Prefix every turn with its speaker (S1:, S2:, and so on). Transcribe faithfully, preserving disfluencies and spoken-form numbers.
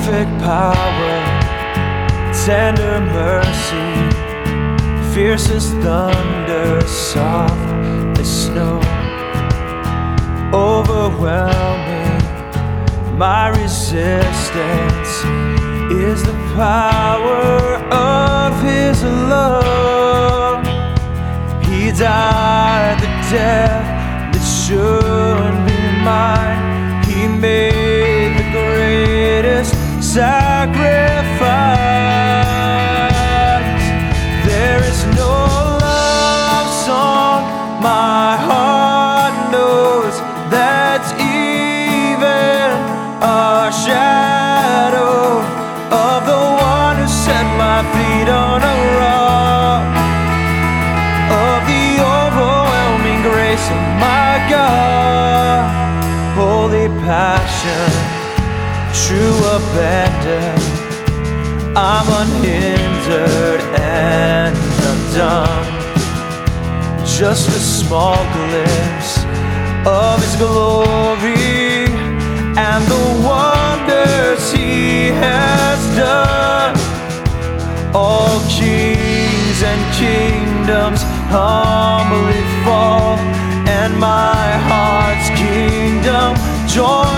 S1: perfect power, tender mercy, fierce as thunder, soft as snow, overwhelming. My resistance is the power of His love. He died the death that should be mine. He made the greatest sacrifice. There is no love song my heart knows that's even a shadow of the one who set my feet on a rock, of the overwhelming grace of my God. Holy passion, true abandon, I'm unhindered and undone. Just a small glimpse of His glory and the wonders He has done. All kings and kingdoms humbly fall, and my heart's kingdom joins